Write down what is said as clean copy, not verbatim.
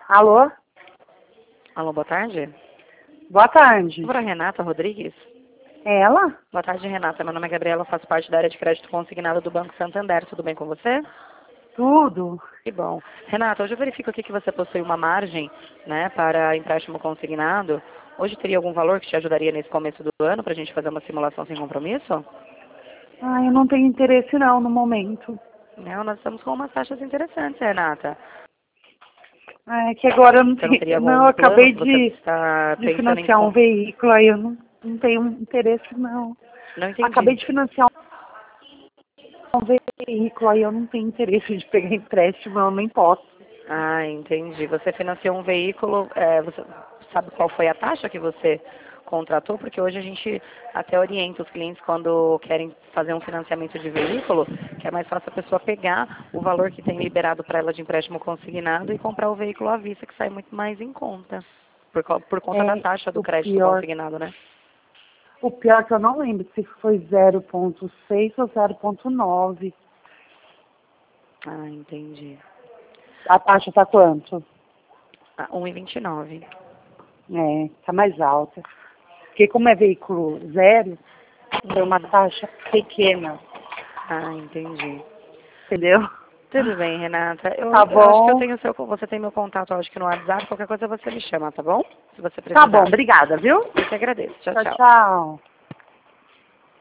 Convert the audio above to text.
Alô? Alô, boa tarde. Boa tarde. Doutora Renata Rodrigues? É ela? Boa tarde, Renata. Meu nome é Gabriela, eu faço parte da área de crédito consignado do Banco Santander. Tudo bem com você? Tudo. Que bom. Renata, hoje eu verifico aqui que você possui uma margem, né, para empréstimo consignado. Hoje teria algum valor que te ajudaria nesse começo do ano para a gente fazer uma simulação sem compromisso? Ah, eu não tenho interesse não no momento. Não, nós estamos com umas taxas interessantes, Renata. Ah, é que agora eu não Você não tenho... teria Não, eu algum plano acabei que você de, está de pensando em... financiar um veículo, aí eu não tenho interesse não. Não Acabei entendi. de financiar um veículo, aí eu não tenho interesse de pegar empréstimo, eu nem posso. Ah, entendi. Você financiou um veículo, você sabe qual foi a taxa que você contratou? Porque hoje a gente até orienta os clientes quando querem fazer um financiamento de veículo, que é mais fácil a pessoa pegar o valor que tem liberado para ela de empréstimo consignado e comprar o veículo à vista, que sai muito mais em conta, por conta da É, taxa do o crédito pior, consignado, né? o pior que eu não lembro se foi 0,6 ou 0,9. Ah, entendi. A taxa tá quanto? Ah, 1,29. É, tá mais alta. Porque como é veículo zero, foi uma taxa pequena, Ah, entendi. entendeu? Tudo bem, Renata. Tá Eu acho que eu bom. tenho você tem meu contato, eu acho que no WhatsApp, qualquer coisa você me chama, tá bom? Se você Tá bom, precisar. obrigada, viu? Eu que agradeço. Tchau, Tchau, tchau. tchau.